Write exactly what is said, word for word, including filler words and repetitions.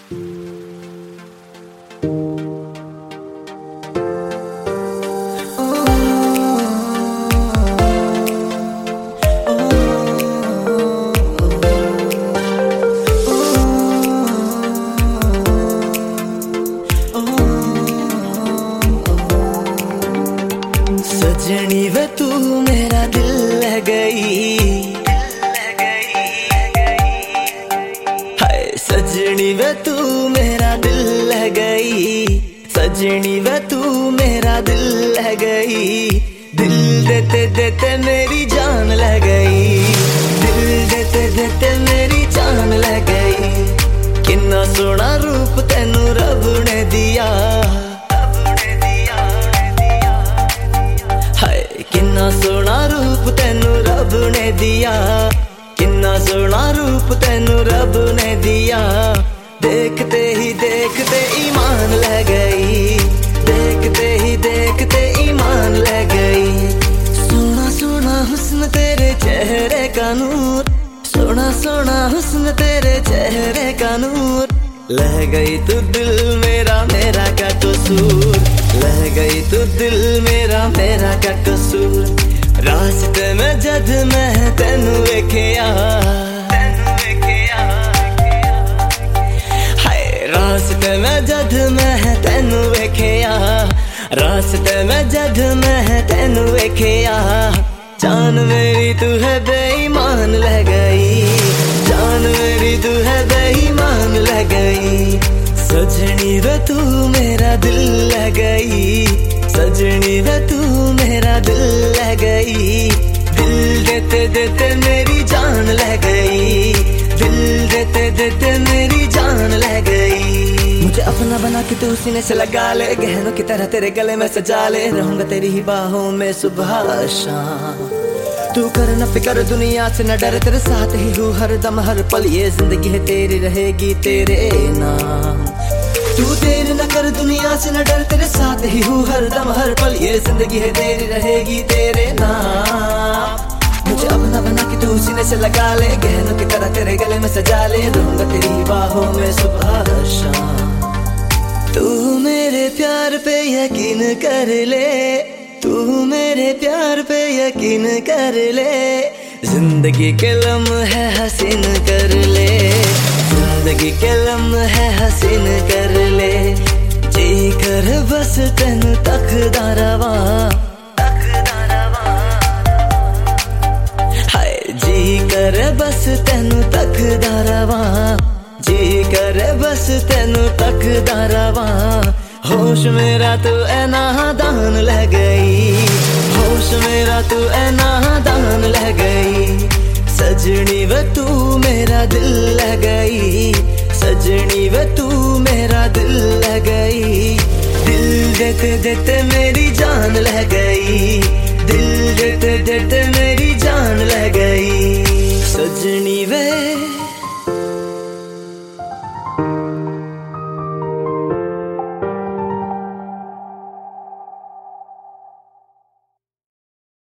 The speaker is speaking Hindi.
सजनी वे तू मेरा दिल ले गई, हाय सजनी वे तू मेरा दिल ले गई, सजनी वे तू मेरा दिल ले गई। दिल देते देते मेरी जान ले गई, दिल देते देते मेरी जान ले गई। किन्ना सोना रूप तेनू रब ने दिया, किन्ना सोना रूप तेनू रब ने दिया, किन्ना सोना रूप तेनू रब ने दिया। देखते ही देखते ईमान ले गई, देखते ही देखते ईमान ले गई। सोना सोना हुस्न तेरे चेहरे का नूर, सोना सोना हुस्न तेरे चेहरे का नूर। लह गई तू दिल मेरा, मेरा क्या कसूर, लह गई तू दिल मेरा, मेरा क्या कसूर। रास्ते में जद मैं तेनू वेखिया, हाय रास्ते में जद मैं तेनू वेखिया, रास्ते में जद मैं तेनू वेखिया। जान मेरी तू है बेईमान ले गई, जान मेरी तू है बेईमान ले गई। सजनी वे तू मेरा दिल ले गई, सजनी वे तू मेरा दिल ले गई। दिल देते देते मेरी जान ले गई, दिल देते देते मेरी जान ले गई। मुझे अपना बना के तू सीने से लगा ले, गहनों की तरह तेरे गले में सजा ले। रहूंगा तेरी ही बाहों में सुबह शाम, तू कर न फिकर दुनिया से न डर, तेरे साथ ही हूँ हर दम हर पल। ये जिंदगी है तेरी रहेगी तेरे नाम, तू देर न कर दुनिया से न डर, तेरे साथ ही हूँ हर दम हर पल। ये जिंदगी है तेरी रहेगी तेरे नाम। मुझे अपना बना के तू सीने से लगा ले, गहनों की तरह तेरे गले में सजा ले। रहूंगा तेरी बाहों में सुबह शाम। तू मेरे प्यार पे यकीन कर ले, तू मेरे प्यार पे यकीन कर ले। जिंदगी के लम्हे हसीन कर ले, जिंदगी के लम्हे हसीन कर ले। जी कर बस तेनू तकदा रवा, हाय जी कर बस तेनू तकदा रवा, जी कर बस तेनू तकदा रवा। होश मेरा तू ऐ नादान ले गई, होश मेरा तू ऐ नादान ले गई। सजनी वे तू मेरा दिल ले गई, सजनी वे तू मेरा दिल ले गई। दिल देते देते मेरी जान ले गई, दिल देते देते मेरी जान ले गई। सजनी